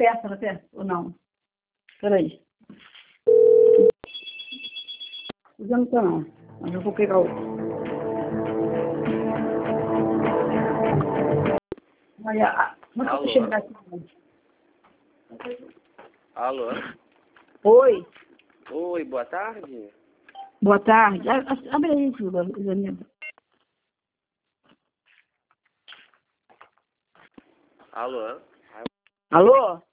perto, ou não? Peraí. Já não tá não. Mas eu vou pegar outro. Olha, como é que eu vou chegar aqui? Alô? Oi. Oi, boa tarde. Boa tarde. Abre aí, Zanildo. Alô? Alô?